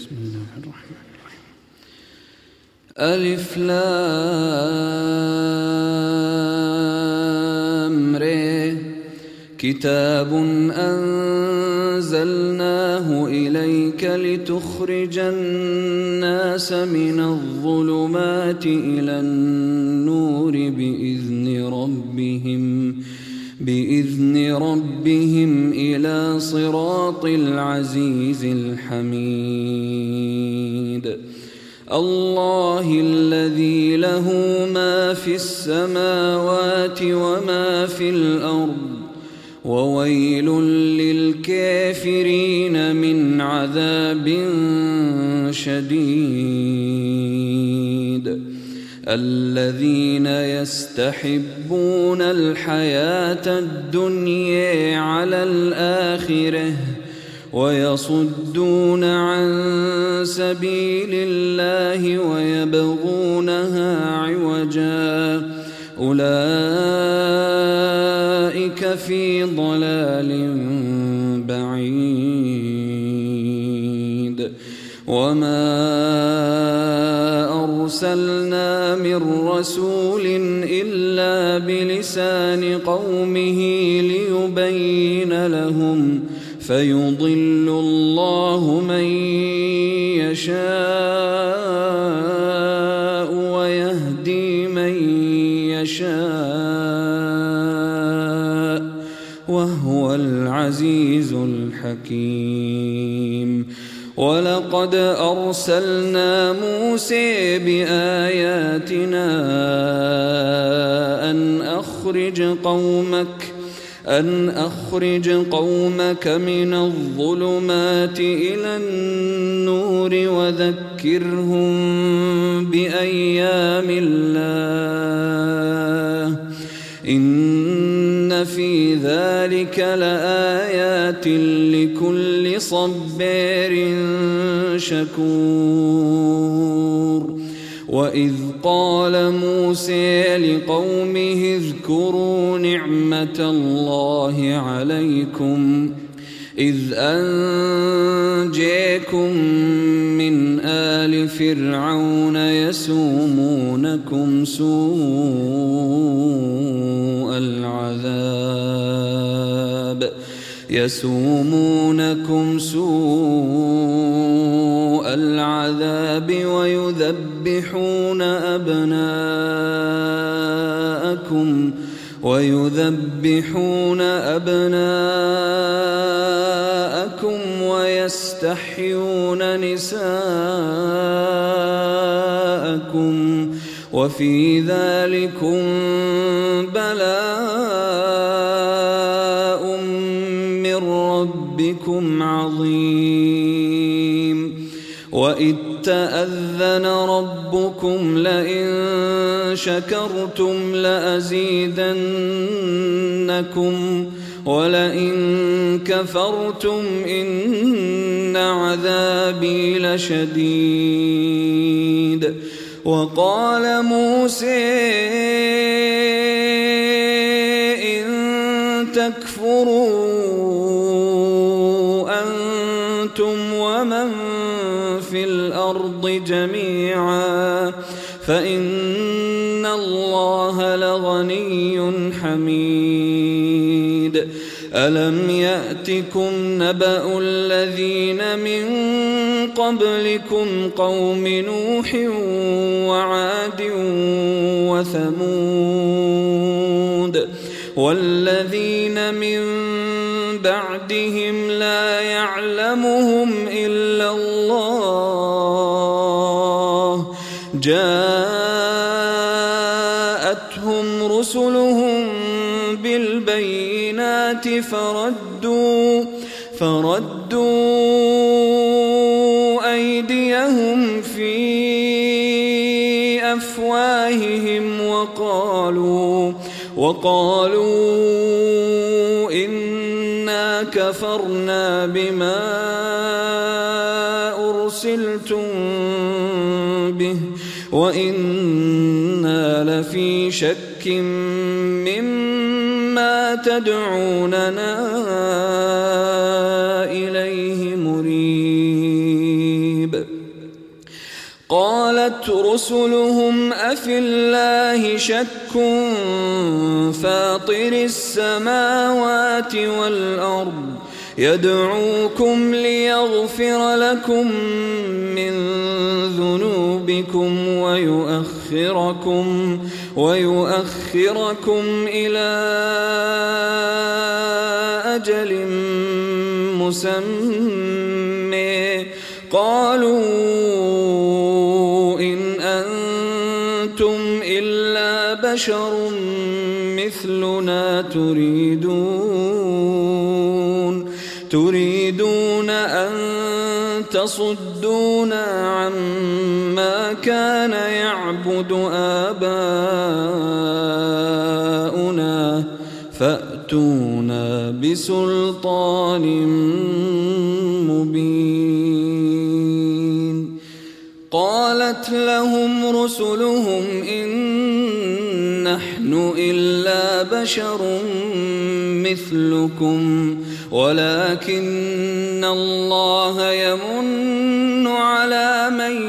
بسم الله الرحمن الرحيم. ألف لام ر كتاب أنزلناه إليك لتخرج الناس من الظلمات إلى النور بإذن ربهم إلى صراط العزيز الحميد. الله الذي له ما في السماوات وما في الأرض وويل للكافرين من عذاب شديد. الذين يستحبون الحياة الدنيا على الآخرة ويصدون عن سبيل الله ويبغونها عوجا أولئك في ضلال بعيد. وما أرسلنا من رسول إلا بلسان قومه ليبين لهم فيضل الله من يشاء ويهدي من يشاء وهو العزيز الحكيم. ولقد أرسلنا موسى بآياتنا أن أخرج قومك من الظلمات إلى النور وذكرهم بأيام الله إن في ذلك لآيات لكل صبار شكور. وإذ قال موسى لقومه اذكروا نعمة الله عليكم إذ أنجاكم من آل فرعون يسومونكم سوء العذاب ويذبحون أبناءكم ويستحيون نساءكم وفي ذلكم بلاء من ربكم عظيم. وإذ تأذن ربكم لئن شكرتم لأزيدنكم ولئن كفرتم إن عذابي لشديد. وقال موسى إن تكفروا أنتم ومن في الأرض جميعا فإن الله لغني حميد. ألم يأتكم نبأ الذين من قبلكم قوم نوح وعاد وثمود والذين من بعدهم لا يعلمهم إلا الله جاءتهم رسلهم بالبينات فردوا أيديهم في أفواههم وقالوا إنا كفرنا بما أرسلتم به وإنا لفي شك مما تدعوننا إليه مريب. مريب. قالت رسلهم أفي الله شك فاطر السماوات والأرض يدعوكم ليغفر لكم من ذنوبكم ويؤخركم إلى أجل مسمى. قالوا إن أنتم إلا بشر مثلنا تريدون أن تصدونا عما كان يعبد آباؤنا فأتونا بسلطان مبين. قالت لهم رسلهم إن نحن إلا بشر مثلكم ولكن الله يمن على من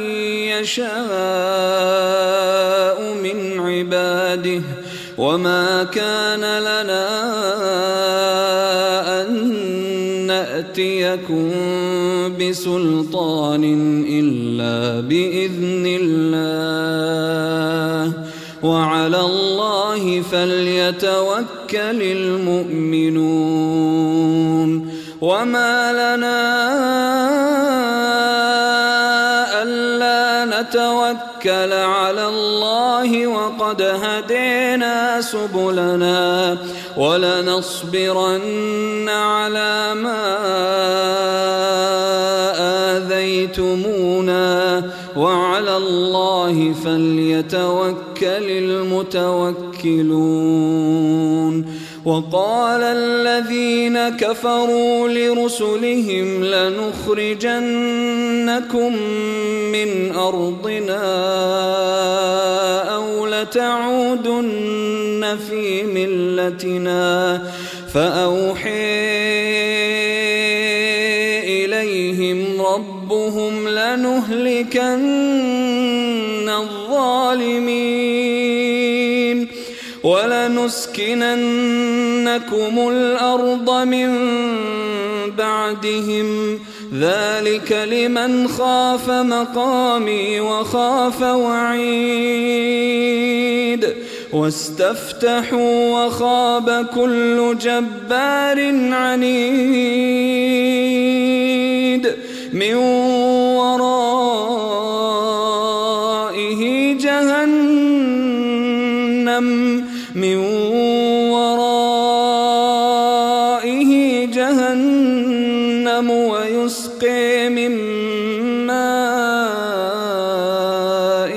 يشاء من عباده وما كان لنا أن نأتيكم بسلطان إلا بإذن الله وعلى الله فليتوكل المؤمنون. وما لنا ألا نتوكل على الله وقد هدينا سبلنا ولنصبرن على ما آذيتمونا وعلى الله فليتوكل المتوكلون. وقال الذين كفروا لرسلهم لنخرجنكم من أرضنا أو لتعودن في ملتنا فأوحي إليهم ربهم لنهلكن الظالمين ولنسكننكم الأرض من بعدهم ذلك لمن خاف مقامي وخاف وعيد. واستفتحوا وخاب كل جبار عنيد من ورائه جهنم ويسقي من ماء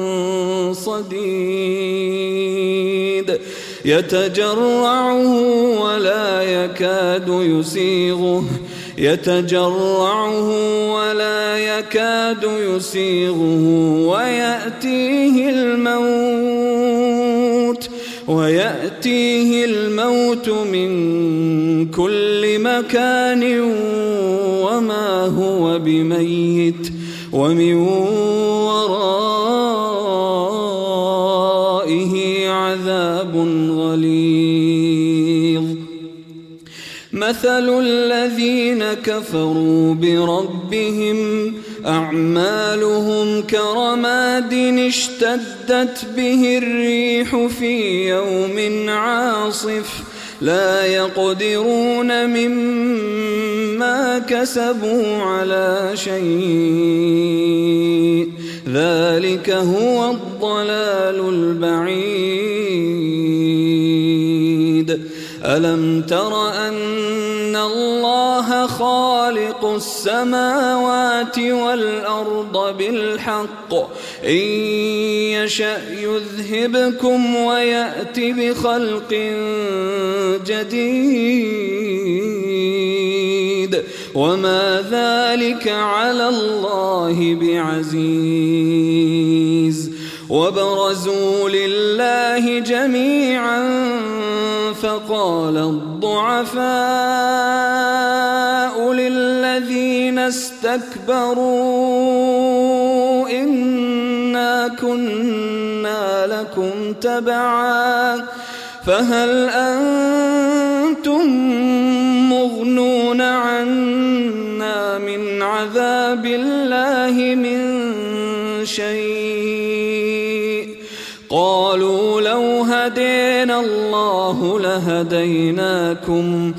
صديد يتجرعه ولا يكاد يسيغه ويأتيه الموت من كل مكان وما هو بميت ومن ورائه عذاب غليظ. مثل الذين كفروا بربهم أعمالهم كرماد اشتدت به الريح في يوم عاصف لا يقدرون مما كسبوا على شيء ذلك هو الضلال البعيد. ألم تر أن الله خالق السماوات والأرض بالحق إن يشأ يذهبكم ويأت بخلق جديد وما ذلك على الله بعزيز. وبرزوا لله جميعا فقال الضعفاء للذين اسْتَكْبَرُوا إِنَّا كُنَّا لَكُمْ تَبَعًا فَهَلْ أَنْتُمْ مُغْنُونَ عَنَّا مِنْ عَذَابِ اللَّهِ مِنْ شَيْءٍ قَالُوا لَوْ هَدَانَا اللَّهُ لَهَدَيْنَاكُمْ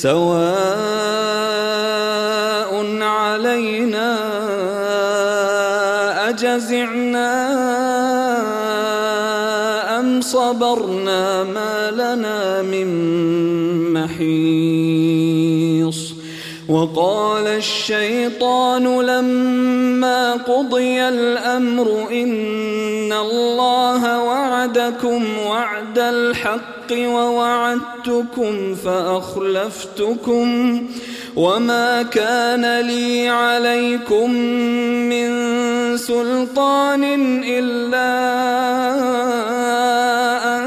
سَوَاءٌ عَلَيْنَا أَجَزِعْنَا أَمْ صَبَرْنَا مَا لَنَا مِنْ مَحِيصٍ وقال الشيطان لما قضي الأمر إن الله وعدكم وعد الحق ووعدتكم فأخلفتكم وما كان لي عليكم من سلطان إلا أن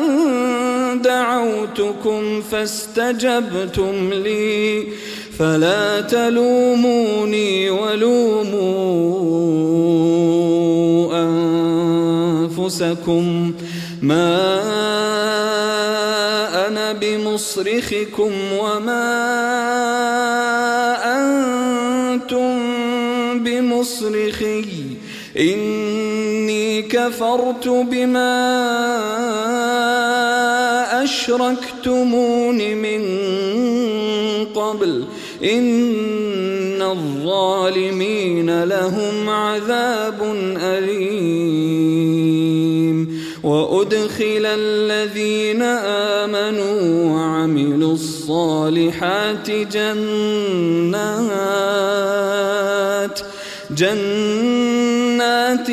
دعوتكم فاستجبتم لي فلا تلوموني ولوموا أنفسكم ما أنا بمصرخكم وما أنتم بمصرخي إني كفرت بما أشركتمون من قبل إن الظالمين لهم عذاب أليم وأدخل الذين آمنوا وعملوا الصالحات جنات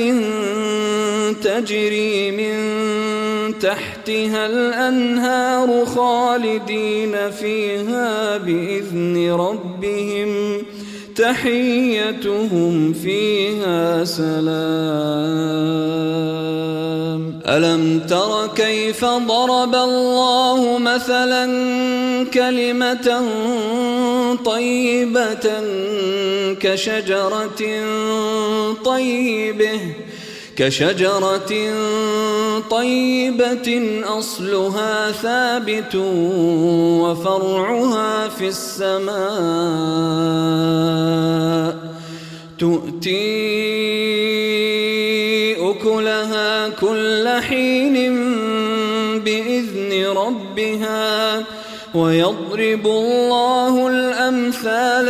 تجري من تحتها الأنهار خالدين فيها بإذن ربهم تحيتهم فيها سلام ألم تر كيف ضرب الله مثلا كلمة طيبة كشجرة طيبة أصلها ثابت وفرعها في السماء تؤتي أكلها كل حين بإذن ربها ويضرب الله الأمثال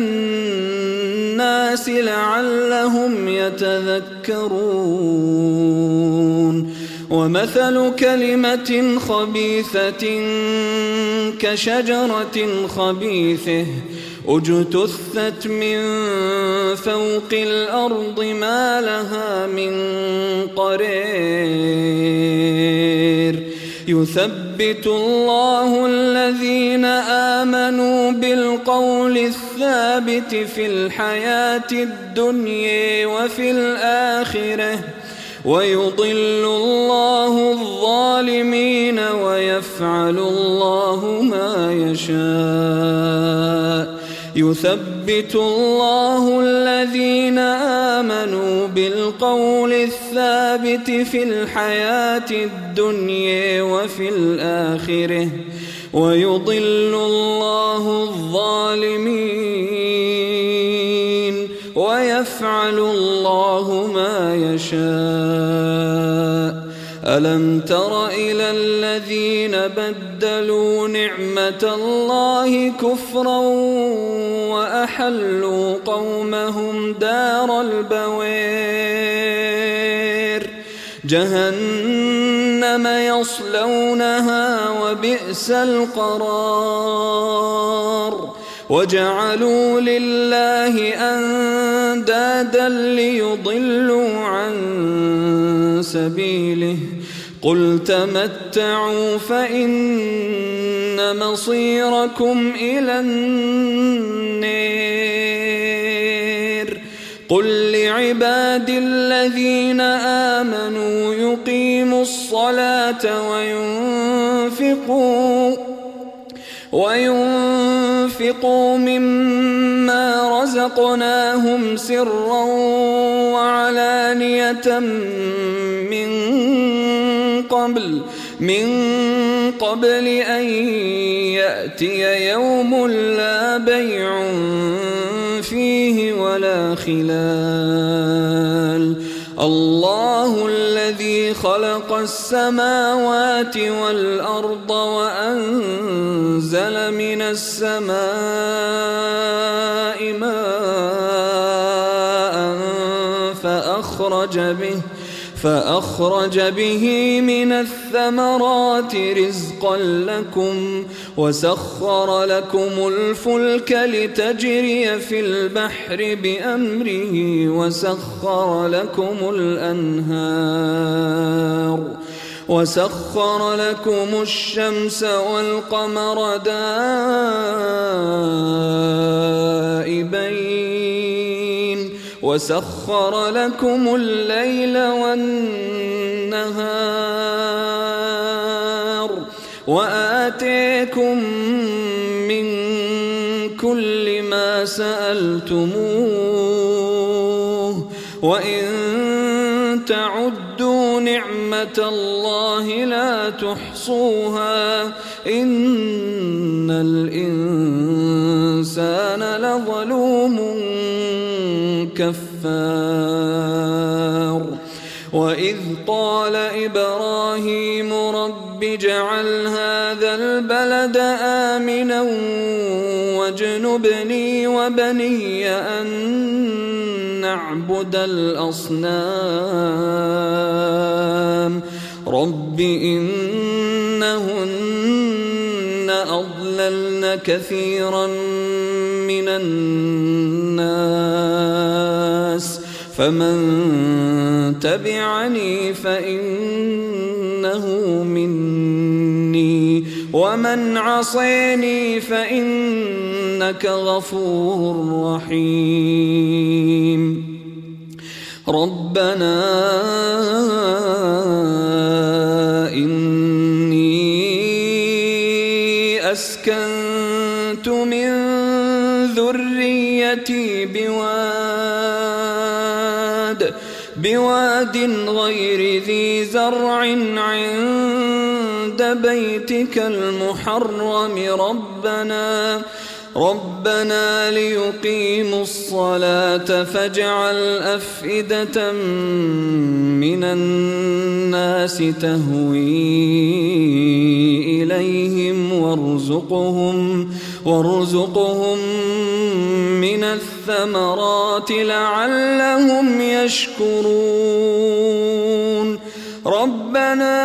للناس لعلهم يتذكرون ومثل كلمة خبيثة كشجرة خبيثة اجتثت من فوق الأرض ما لها من قرير يثبت الله الذين آمنوا بالقول الثابت في الحياة الدنيا وفي الآخرة ويضل الله الظالمين ويفعل الله ما يشاء يثبت الله الذين آمنوا بالقول الثابت في الحياة الدنيا وفي الآخرة ويضل الله الظالمين ويفعل الله ما يشاء ألم تر إلى الذين بدلوا نعمة الله كفرا وأحلوا قومهم دار البوار جهنم يصلونها وبئس القرار وجعلوا لله أندادا ليضلوا عن سبيله قل تمتعوا فإن مصيركم إلى النار قل لعبادي الذين آمنوا يقيموا الصلاة وينفقوا مما رزقناهم سرا وعلانية من قبل أن يأتي يوم لا بيع فيه ولا خلال. الله الذي خلق السماوات والأرض وأنزل من السماء ماء فأخرج به من الثمرات رزقا لكم وسخر لكم الفلك لتجري في البحر بأمره وسخر لكم الشمس والقمر دائبين وسخر لكم الليل والنهار وآتيكم من كل ما سألتموه وإن تعدوا نعمة الله لا تحصوها إن الإنسان لظلوم كفار. وإذ قال إبراهيم رب اجعل هذا البلد آمنا واجنبني وبني أن نعبد الأصنام رب إنهن أضللن كثيرا من الناس فمن تبعني فإنه مني ومن عصيني فإنك غفور رحيم. ربنا إني أسكنت من ذريتي بواد غير ذي زرع عند بيتك المحرم ربنا ليقيموا الصلاة فاجعل أفئدة من الناس تهوي إليهم وارزقهم من الثمرات لعلهم يشكرون. ربنا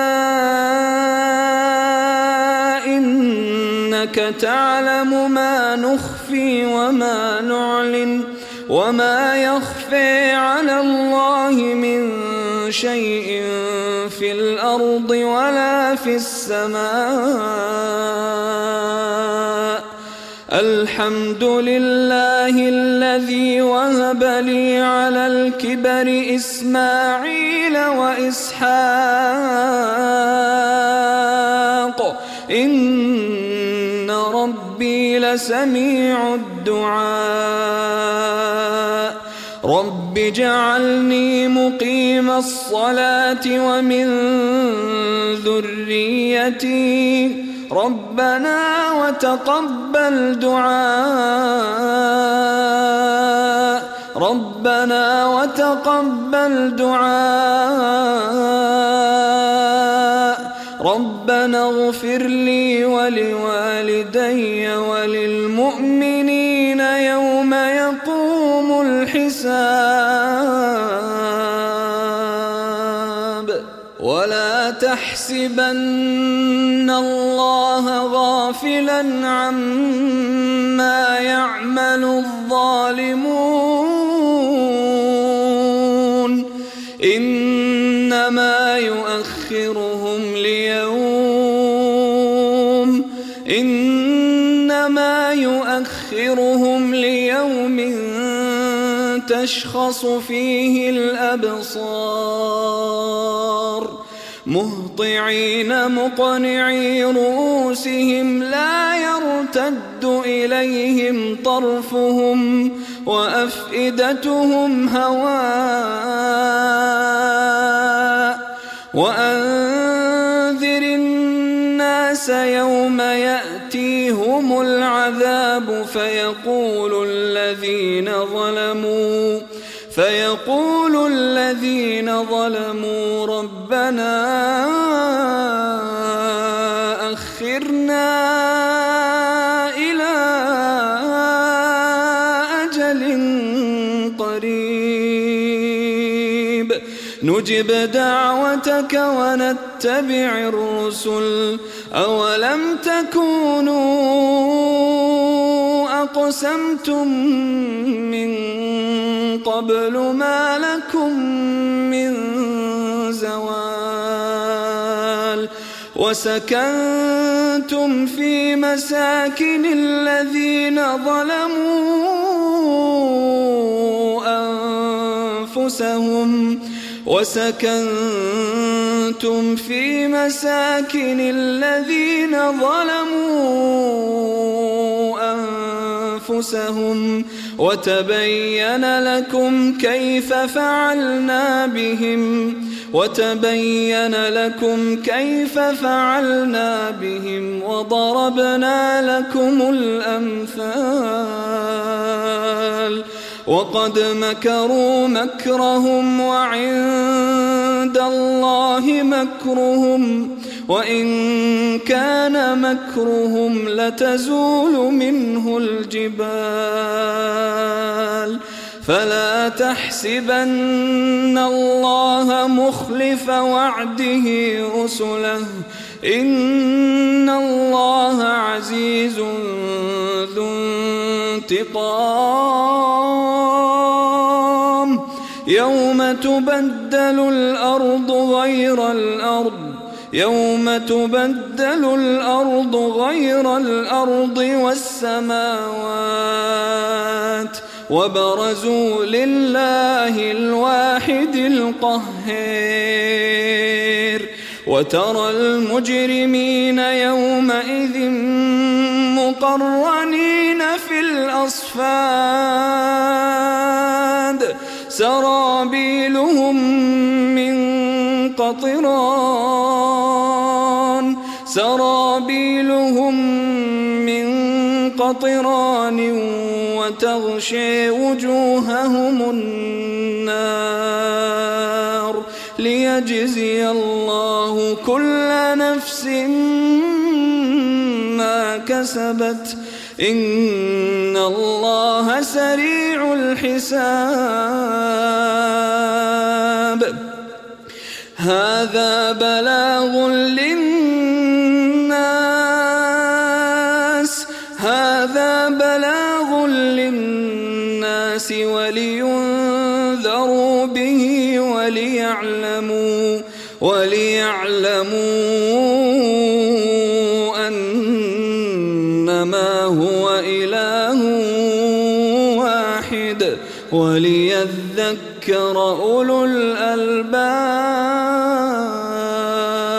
إنك تعلم ما نخفي وما نعلن وما يخفي على الله من شيء في الأرض ولا في السماء. الحمد لله الذي وهب لي على الكبر إسماعيل وإسحاق إن ربي لسميع الدعاء. رب اجعلني مقيم الصلاة ومن ذريتي ربنا وتقبل دعاء ربنا اغفر لي ولوالدي وللمؤمنين يوم يقوم الحساب. ولا تحسبن الله غافلا عما يعمل الظالمون إنما يؤخرهم ليوم تشخص فيه الأبصار مهطعين مقنعي رؤوسهم لا يرتد إليهم طرفهم وأفئدتهم هواء وأنذر الناس يوم يأتيهم العذاب فيقول الذين ظلموا ربنا أخرنا إلى أجل قريب نجب دعوتك ونتبع الرسل أولم تكونوا أقسمتم من قبل ما لكم من زوال وسكنتم في مساكن الذين ظلموا أنفسهم وتبين لكم كيف فعلنا بهم وضربنا لكم الأمثال وقد مكروا مكرهم وعند الله مكرهم وإن كان مكرهم لتزول منه الجبال فلا تحسبن الله مخلف وعده رسله إن الله عزيز ذو انتقام يوم تبدل الأرض غير الأرض والسماوات وبرزوا لله الواحد القهار وترى المجرمين يومئذ مقرنين في الأصفاد سرابيلهم من قطران وتغشي وجوههم النار ليجزي الله كل نفس ما كسبت إن الله سريع الحساب هذا بلاغ للناس ولينذروا به وليعلموا أنما هو إله واحد وليذكر أولو الألباب.